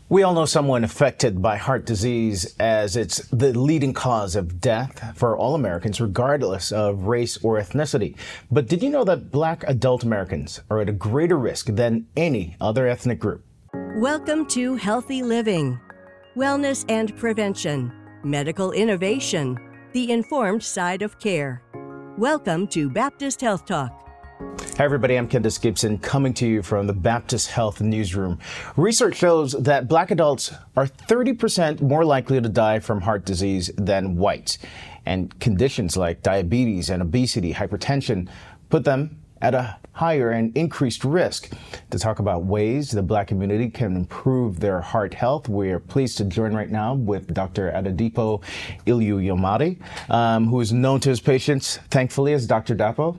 We all know someone affected by heart disease, as it's the leading cause of death for all Americans, regardless of race or ethnicity. But did you know that Black adult Americans are at a greater risk than any other ethnic group? Welcome to Healthy Living, Wellness and Prevention, Medical Innovation, the informed side of care. Welcome to Baptist Health Talk. Hi, everybody. I'm Candace Gibson, coming to you from the Baptist Health Newsroom. Research shows that Black adults are 30% more likely to die from heart disease than whites. And conditions like diabetes and obesity, hypertension, put them at a higher and increased risk. To talk about ways the Black community can improve their heart health, we are pleased to join right now with Dr. Adedipo Iluyomade, who is known to his patients, thankfully, as Dr. Dapo.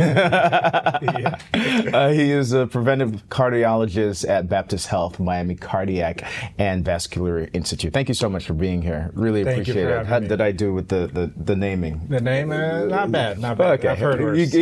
He is a preventive cardiologist at Baptist Health, Miami Cardiac and Vascular Institute. Thank you so much for being here. Really appreciate it. How did I do with the naming? The name, not bad. Okay. I've heard worse.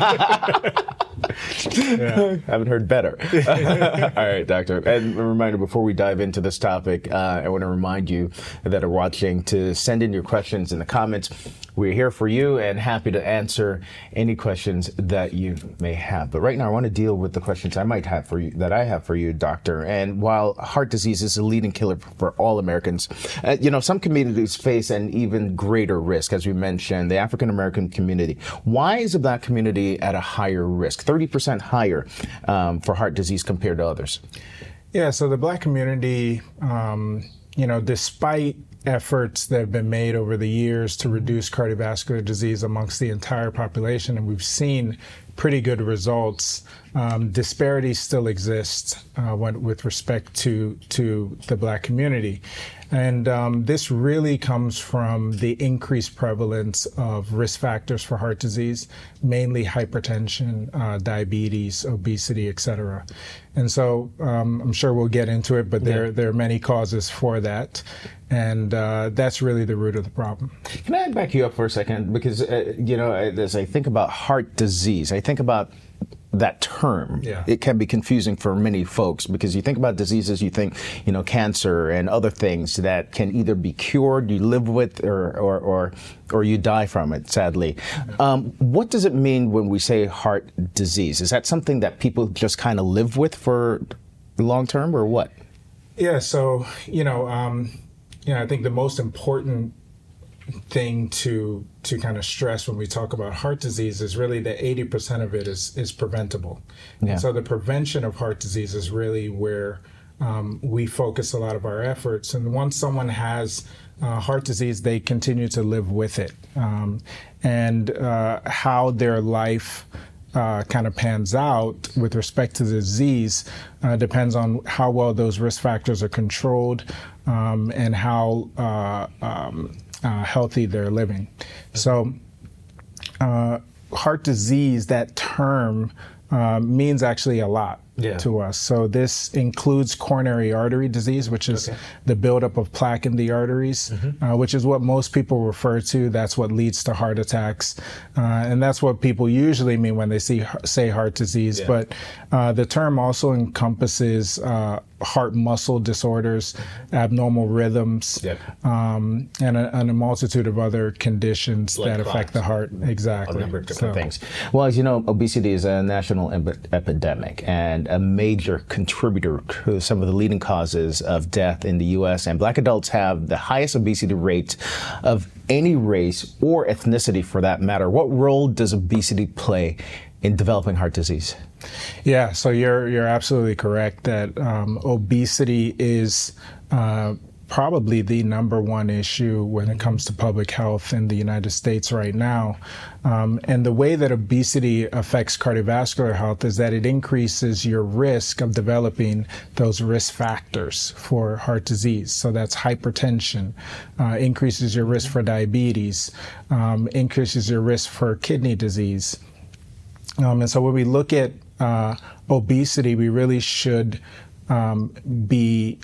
Haven't heard better. All right, doctor. And a reminder before we dive into this topic, I want to remind you that are watching to send in your questions in the comments. We're here for you and happy to answer any questions that you may have. But right now, I want to deal with the questions I have for you, doctor. And while heart disease is a leading killer for all Americans, some communities face an even greater risk, as we mentioned, the African American community. Why is the Black community at a higher risk, 30% higher for heart disease compared to others? Yeah, so the Black community, despite efforts that have been made over the years to reduce cardiovascular disease amongst the entire population, and we've seen pretty good results, disparities still exist with respect to the Black community. And this really comes from the increased prevalence of risk factors for heart disease, mainly hypertension, diabetes, obesity, et cetera. And so I'm sure we'll get into it, but there are many causes for that. And that's really the root of the problem. Can I back you up for a second? Because, as I think about heart disease, I think about that term. Yeah. It can be confusing for many folks because you think about diseases, you think, cancer and other things that can either be cured, you live with, or you die from it, sadly. Yeah. What does it mean when we say heart disease? Is that something that people just kind of live with for long term, or what? Yeah, so, I think the most important thing to kind of stress when we talk about heart disease is really that 80% of it is preventable. Yeah. And so the prevention of heart disease is really where we focus a lot of our efforts. And once someone has heart disease, they continue to live with it. And how their life kind of pans out with respect to the disease depends on how well those risk factors are controlled and how healthy they're living. So heart disease, that term, means actually a lot to us. So this includes coronary artery disease, which is the buildup of plaque in the arteries, which is what most people refer to. That's what leads to heart attacks. And that's what people usually mean when they say heart disease. Yeah. But the term also encompasses heart muscle disorders, abnormal rhythms, and a multitude of other conditions that affect the heart. Exactly. A number of different things. Well, as you know, obesity is a national epidemic and a major contributor to some of the leading causes of death in the U.S. And Black adults have the highest obesity rate of any race or ethnicity for that matter. What role does obesity play in developing heart disease? Yeah, so you're absolutely correct that obesity is probably the number one issue when it comes to public health in the United States right now. And the way that obesity affects cardiovascular health is that it increases your risk of developing those risk factors for heart disease. So that's hypertension, increases your risk for diabetes, increases your risk for kidney disease. And so when we look at obesity, we really should be,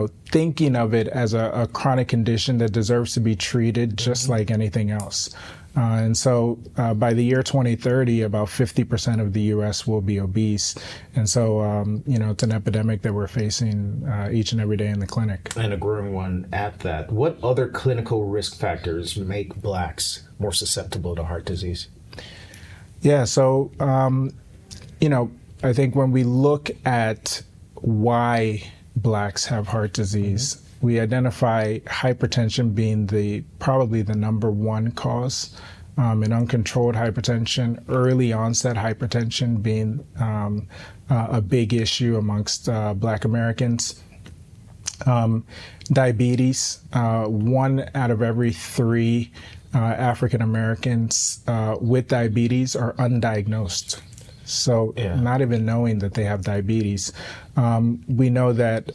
thinking of it as a chronic condition that deserves to be treated just like anything else. And so by the year 2030, about 50% of the U.S. will be obese. And so, it's an epidemic that we're facing each and every day in the clinic. And a growing one at that. What other clinical risk factors make Blacks more susceptible to heart disease? Yeah, so, I think when we look at why Blacks have heart disease, we identify hypertension being probably the number one cause, and uncontrolled hypertension, early onset hypertension being a big issue amongst Black Americans. Diabetes, 1 out of every 3 African Americans with diabetes are undiagnosed. So not even knowing that they have diabetes. We know that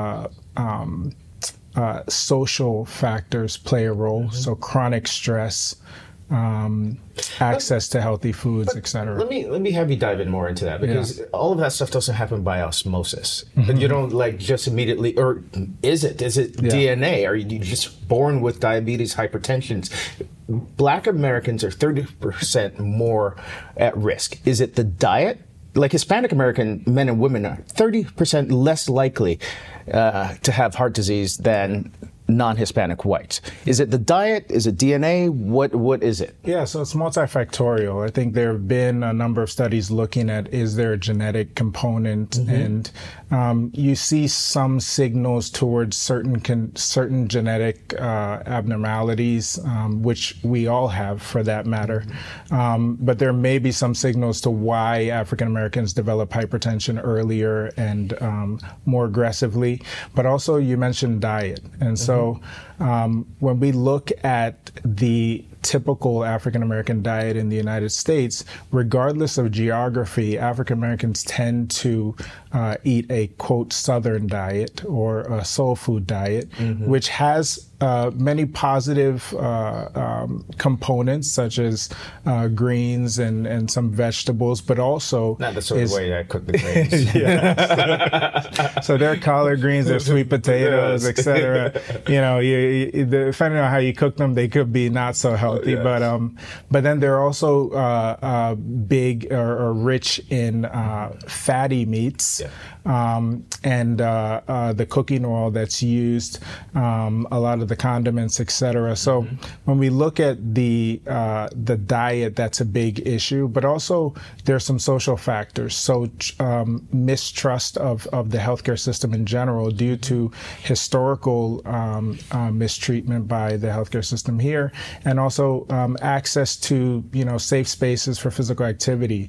social factors play a role, so chronic stress, access to healthy foods, etc. Let me have you dive in more into that, because all of that stuff doesn't happen by osmosis. And you don't just immediately, or is it DNA? Are you just born with diabetes, hypertension? Black Americans are 30% more at risk. Is it the diet? Like Hispanic American men and women are 30% less likely to have heart disease than non-Hispanic whites. Is it the diet? Is it DNA? What is it? Yeah, so it's multifactorial. I think there have been a number of studies looking at, is there a genetic component? And you see some signals towards certain genetic abnormalities, which we all have for that matter. But there may be some signals to why African Americans develop hypertension earlier and more aggressively. But also you mentioned diet. And so when we look at the typical African American diet in the United States, regardless of geography, African Americans tend to eat a, quote, Southern diet or a soul food diet, which has many positive components, such as greens and some vegetables, but also not the sort of way I cook the greens. So there are collard greens, there are sweet potatoes, etc. Depending on how you cook them, they could be not so healthy. But then they're also big or rich in fatty meats, and the cooking oil that's used, a lot of the condiments, etc. So when we look at the diet, that's a big issue. But also there's some social factors. So mistrust of the healthcare system in general due to historical mistreatment by the healthcare system here, and also access to safe spaces for physical activity,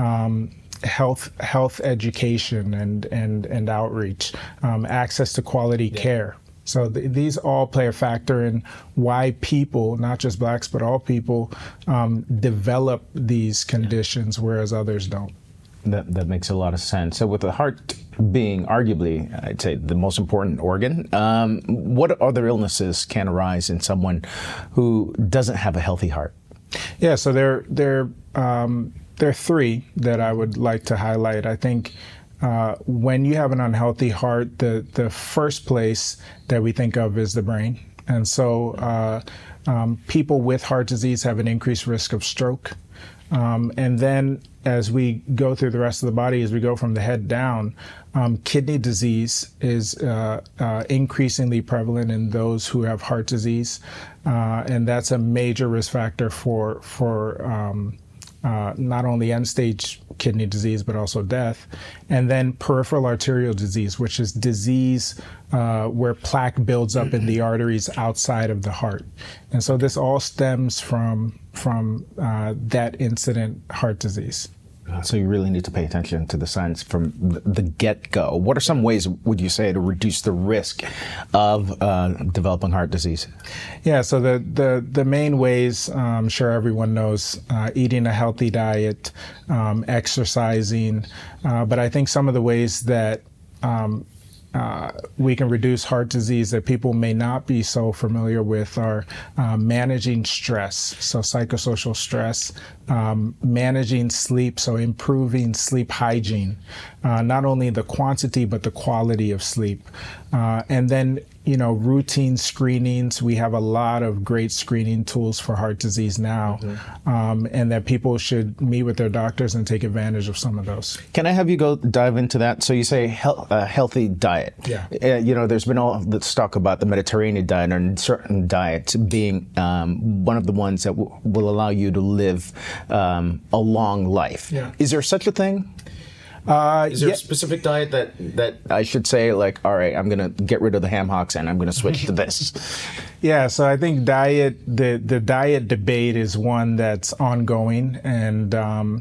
health education and outreach, access to quality care. So these all play a factor in why people, not just Blacks, but all people, develop these conditions, whereas others don't. That makes a lot of sense. So with the heart being arguably, I'd say, the most important organ, what other illnesses can arise in someone who doesn't have a healthy heart? Yeah, so there are 3 that I would like to highlight. I think when you have an unhealthy heart, the first place that we think of is the brain. And so people with heart disease have an increased risk of stroke. And then as we go through the rest of the body, as we go from the head down, kidney disease is increasingly prevalent in those who have heart disease. And that's a major risk factor for not only end-stage kidney disease, but also death. And then peripheral arterial disease, which is disease where plaque builds up in the arteries outside of the heart. And so this all stems from that incident heart disease. So you really need to pay attention to the signs from the get-go. What are some ways, would you say, to reduce the risk of developing heart disease? Yeah, so the main ways, I'm sure everyone knows, eating a healthy diet, exercising, but I think some of the ways that we can reduce heart disease that people may not be so familiar with are managing stress, so psychosocial stress, managing sleep, so improving sleep hygiene, not only the quantity but the quality of sleep, and then routine screenings. We have a lot of great screening tools for heart disease now, and that people should meet with their doctors and take advantage of some of those. Can I have you go dive into that? So you say healthy diet. Yeah. There's been all this talk about the Mediterranean diet and certain diets being one of the ones that will allow you to live a long life. Yeah. Is there such a thing? Is there a specific diet that I should say, like, all right, I'm going to get rid of the ham hocks and I'm going to switch to this? Yeah, so I think the diet debate is one that's ongoing, and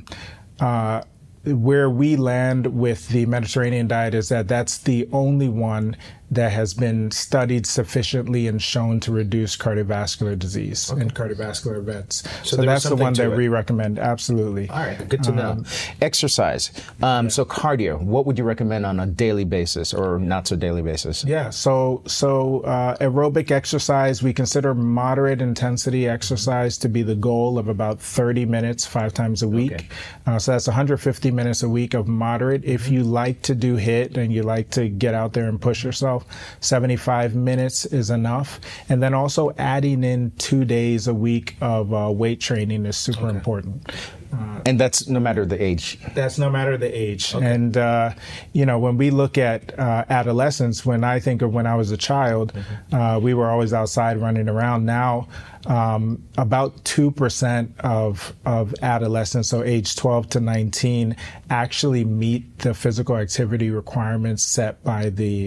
where we land with the Mediterranean diet is that that's the only one that has been studied sufficiently and shown to reduce cardiovascular disease and cardiovascular events. So that's the one that we recommend. Absolutely. All right, good to know. Exercise. So cardio, what would you recommend on a daily basis or not so daily basis? Yeah, so aerobic exercise, we consider moderate intensity exercise to be the goal of about 30 minutes 5 times a week. Okay. So that's 150 minutes a week of moderate. If you like to do HIIT and you like to get out there and push yourself, 75 minutes is enough. And then also adding in 2 days a week of weight training is super important. And that's no matter the age? That's no matter the age. Okay. And, when we look at adolescence, when I think of when I was a child, we were always outside running around. Now, about 2% of adolescents, so age 12 to 19, actually meet the physical activity requirements set by the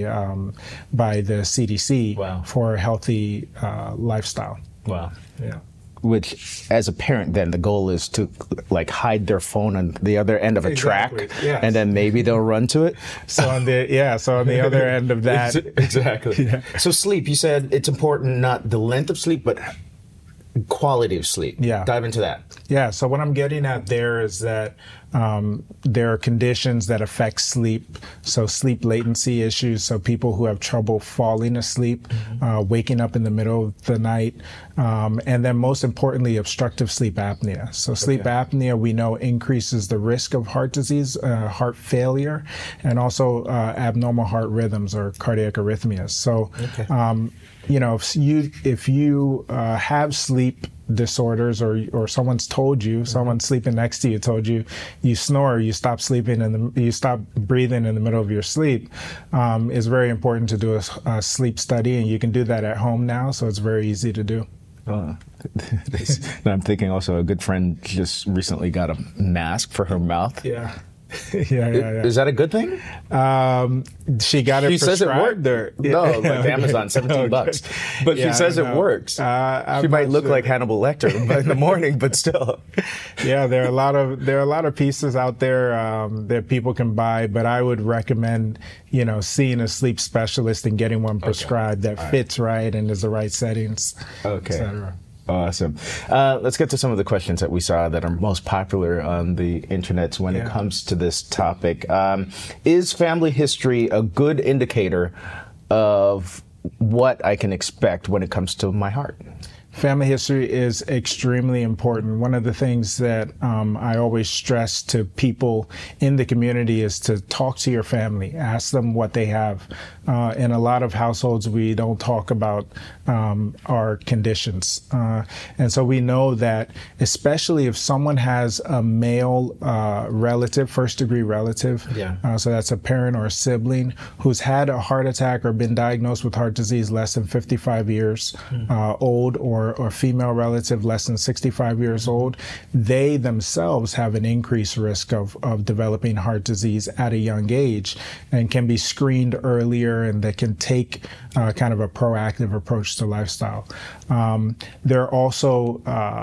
CDC for a healthy lifestyle. Wow. Yeah. Which, as a parent, then the goal is to hide their phone on the other end of a track, and then maybe they'll run to it. So on the other end of that, exactly. Yeah. So sleep, you said it's important, not the length of sleep, but quality of sleep. Yeah. Dive into that. Yeah. So what I'm getting at there is that there are conditions that affect sleep. So sleep latency issues. So people who have trouble falling asleep, waking up in the middle of the night, and then most importantly, obstructive sleep apnea. So sleep apnea, we know, increases the risk of heart disease, heart failure, and also abnormal heart rhythms or cardiac arrhythmias. So, if you have sleep disorders or someone's told you, someone sleeping next to you told you, you snore, you stop sleeping and you stop breathing in the middle of your sleep, it's very important to do a sleep study, and you can do that at home now, so it's very easy to do. I'm thinking also a good friend just recently got a mask for her mouth. Yeah. Is that a good thing? She got it prescribed. She says it worked. No, like Amazon, $17. But she says it works. She might look like Hannibal Lecter in the morning, but still. Yeah, there are a lot of pieces out there that people can buy, but I would recommend seeing a sleep specialist and getting one prescribed that fits right and is the right settings, et cetera. Awesome. Let's get to some of the questions that we saw that are most popular on the internet when it comes to this topic. Is family history a good indicator of what I can expect when it comes to my heart? Family history is extremely important. One of the things that I always stress to people in the community is to talk to your family, ask them what they have. In a lot of households, we don't talk about our conditions. And so we know that especially if someone has a male relative, first-degree relative, so that's a parent or a sibling, who's had a heart attack or been diagnosed with heart disease less than 55 years old, or female relative less than 65 years old, they themselves have an increased risk of developing heart disease at a young age and can be screened earlier, and they can take kind of a proactive approach to lifestyle. There are also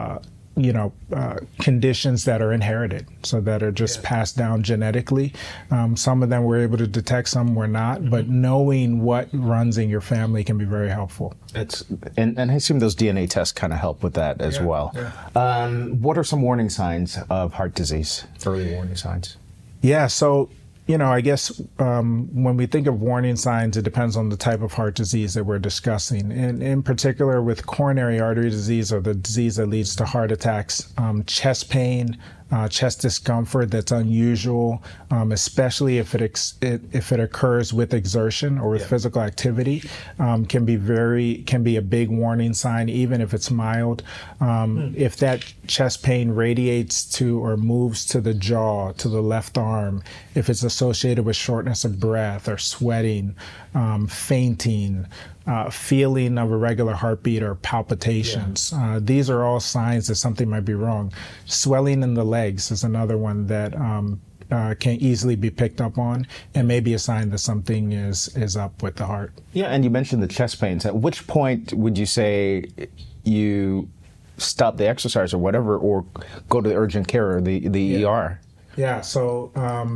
conditions that are inherited, so that are just passed down genetically. Some of them we're able to detect, some we're not, but knowing what runs in your family can be very helpful. And I assume those DNA tests kind of help with that as well. Yeah. What are some warning signs of heart disease, early warning signs? Yeah, so I guess when we think of warning signs, it depends on the type of heart disease that we're discussing. And in particular with coronary artery disease, or the disease that leads to heart attacks, chest pain, chest discomfort that's unusual, especially if it occurs with exertion or with physical activity, can be a big warning sign, even if it's mild. If that chest pain radiates to or moves to the jaw, to the left arm, if it's associated with shortness of breath or sweating, fainting, feeling of irregular heartbeat or palpitations. These are all signs that something might be wrong. Swelling in the legs is another one that can easily be picked up on and may be a sign that something is up with the heart. Yeah, and you mentioned the chest pains. At which point would you say you stop the exercise or whatever, or go to the urgent care or the ER? Yeah, so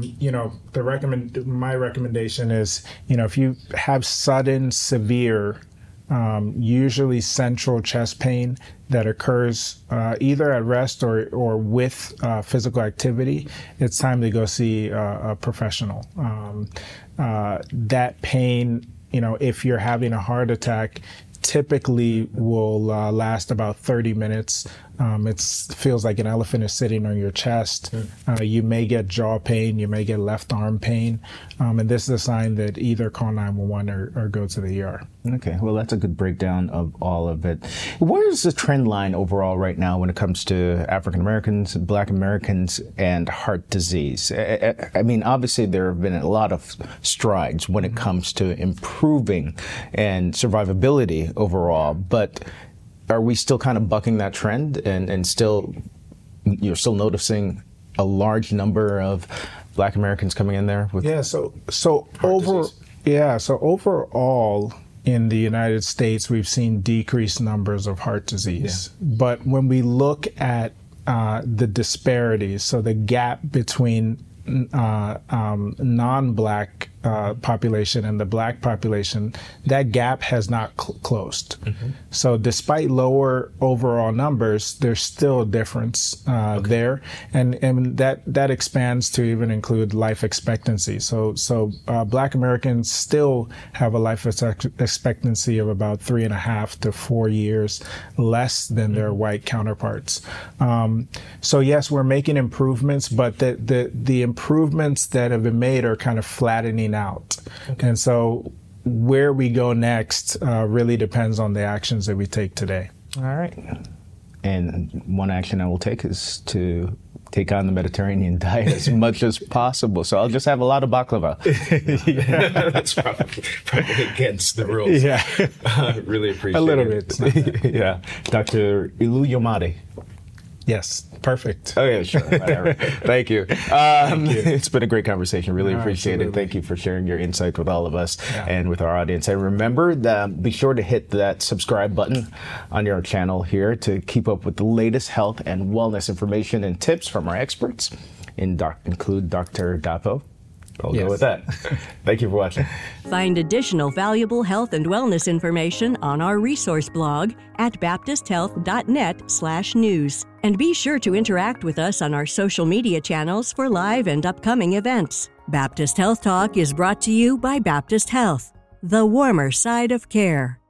my recommendation is, if you have sudden, severe, usually central chest pain that occurs either at rest or with physical activity, it's time to go see a professional. That pain, if you're having a heart attack, typically will last about 30 minutes. It feels like an elephant is sitting on your chest. You may get jaw pain, you may get left arm pain, and this is a sign that either call 911 or go to the ER. Okay, well, that's a good breakdown of all of it. Where's the trend line overall right now when it comes to African Americans, Black Americans, and heart disease? I mean, obviously there have been a lot of strides when it comes to improving and survivability overall, but are we still kind of bucking that trend and you're still noticing a large number of Black Americans coming in there with overall in the United States, we've seen decreased numbers of heart disease. Yeah. But when we look at the disparities, so the gap between non-Black population and the Black population, that gap has not closed. So despite lower overall numbers, there's still a difference there, and that expands to even include life expectancy. So Black Americans still have a life expectancy of about 3.5 to 4 years less than their white counterparts. So yes, we're making improvements, but the improvements that have been made are kind of flattening out. Okay. And so where we go next really depends on the actions that we take today. All right. And one action I will take is to take on the Mediterranean diet as much as possible. So I'll just have a lot of baklava. Yeah. That's probably against the rules. Yeah. Really appreciate it. A little bit. Yeah. Dr. Ilu Yomade. Yes, perfect. Oh, yeah, sure. Whatever. Thank you. Thank you. It's been a great conversation. Really appreciate absolutely. it. Thank you for sharing your insight with all of us and with our audience. And remember, be sure to hit that subscribe button on your channel here to keep up with the latest health and wellness information and tips from our experts, include Dr. Dapo. We'll go with that. Thank you for watching. Find additional valuable health and wellness information on our resource blog at baptisthealth.net/news. And be sure to interact with us on our social media channels for live and upcoming events. Baptist Health Talk is brought to you by Baptist Health, the warmer side of care.